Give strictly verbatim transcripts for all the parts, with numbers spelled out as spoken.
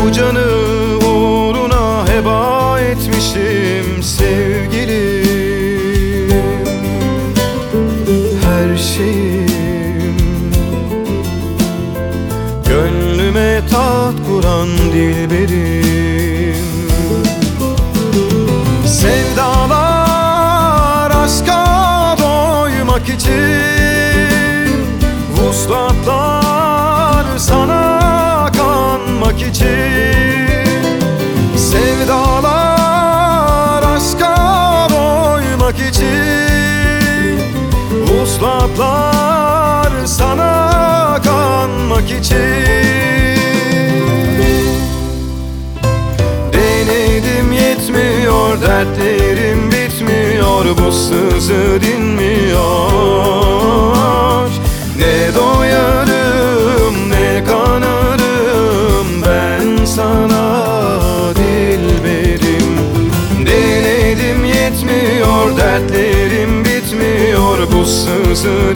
Bu canı uğruna heba etmişim sevgilim. Her şeyim, gönlüme taht kuran dilberim. Sevdalar aşka doymak için, vuslatlar sana kanmak için. Sevdalar aşka doymak için, vuslatlar sana kanmak için. Denedim yetmiyor, dertlerim bitmiyor, bu sızı dinmiyor. Ne doyarım ne kanarım ben sana dilberim. Denedim yetmiyor, dertlerim bitmiyor, bu sızı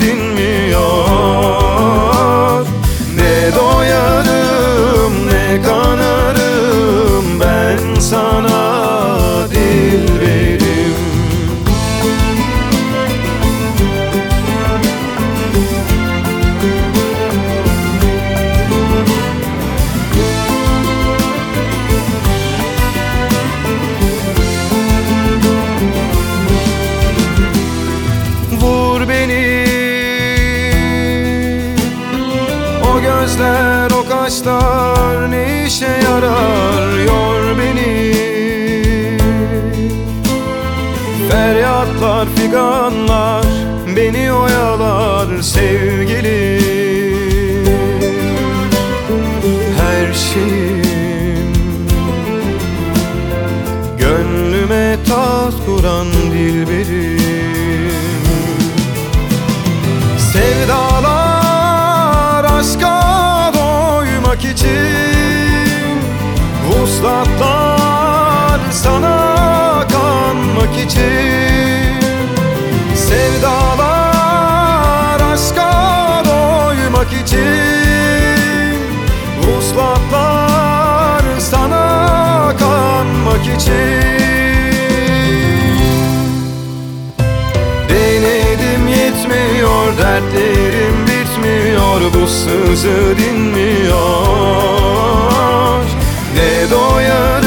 dinmiyor. Ne doyarım ne kanarım ben sana dilberim. Vur beni, o gözler o kaşlar ne işe yarar, yor beni. Feryatlar figanlar beni oyalar sevgilim. Her şeyim, gönlüme taht kuran dilberim. Sevdalar aşka doymak için, vuslatlar sana kanmak için. Sevdalar aşka doymak için, vuslatlar sana kanmak için. Denedim yetmiyor, dertlerim bitmiyor, bu sızı dinmiyor. Ne doyar